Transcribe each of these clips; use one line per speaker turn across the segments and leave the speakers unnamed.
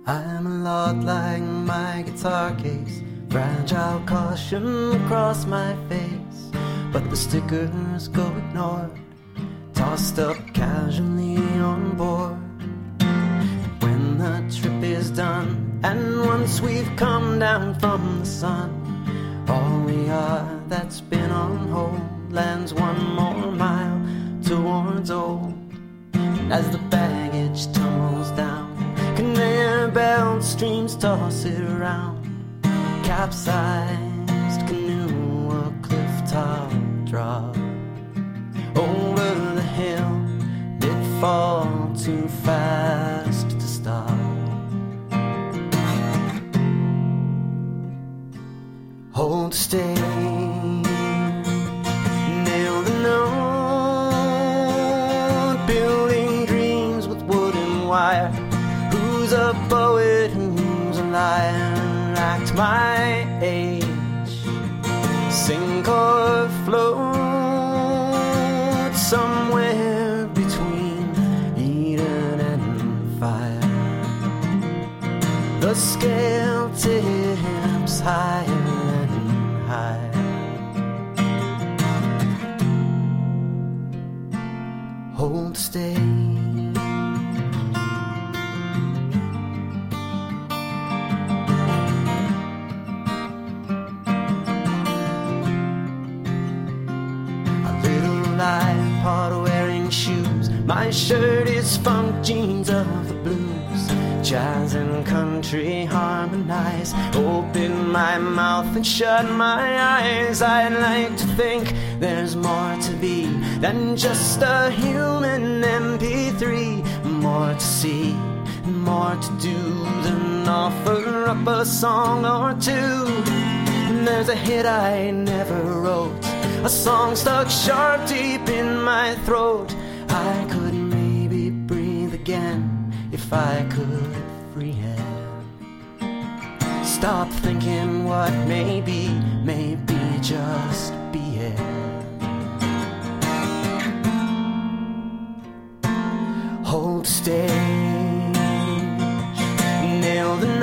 I'm a lot like my guitar case, fragile caution across my face, but the stickers go ignored, tossed up casually on board. When the trip is done, and once we've come down from the sun, all we are that's been on hold lands one more mile towards old. And as the baggage tumbles down, conveyor belt streams toss it around. Capsized canoe, a cliff top drop over the hill. It fall too fast to stop. Hold stay, nail the note, building dreams with wood and wire. Who's a poet and who's a liar? Act my age, sink or float somewhere between Eden and fire. The scale tips higher and higher. Hold stay. Part wearing shoes, my shirt is funk jeans of the blues. Jazz and country harmonize, open my mouth and shut my eyes. I'd like to think there's more to be than just a human MP3, more to see and more to do than offer up a song or two. And there's a hit I never wrote, a song stuck sharp deep in my throat. I could maybe breathe again if I could freehand. Stop thinking what may be, maybe just be it. Hold stage, nail the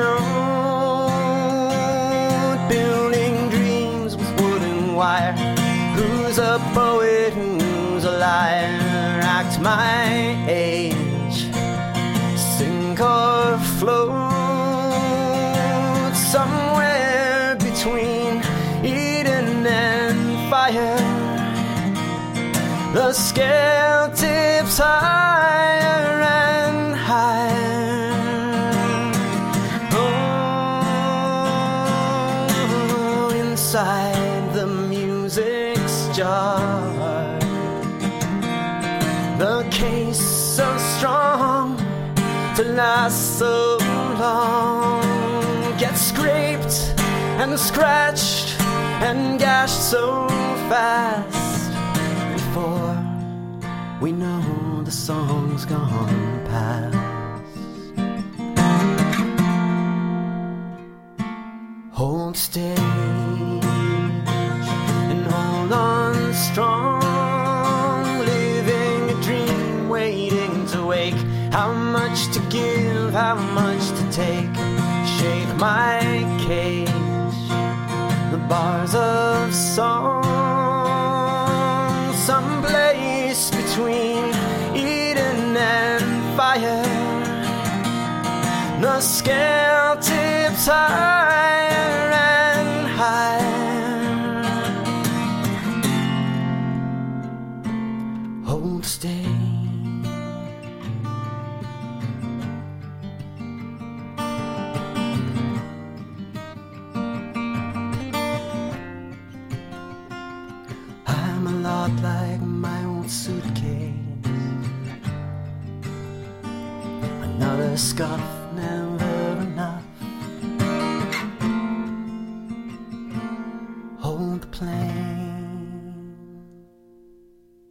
note, building dreams with wood and wire. Who's a poet, who's a liar? Act my age, sink or float somewhere between Eden and fire. The scale tips higher and higher. Oh, inside the music's jar, the case so strong to last so long gets scraped and scratched and gashed so fast. Before we know the song's gone past. Hold stage and hold on strong, living a dream, waiting to wake. How much to give, how much to take? Shake my cage, the bars of song, someplace between Eden and fire. The scale tips higher and higher. Hold stay. I'm a lot like my old suitcase. Another scuff, never enough. Hold the plane.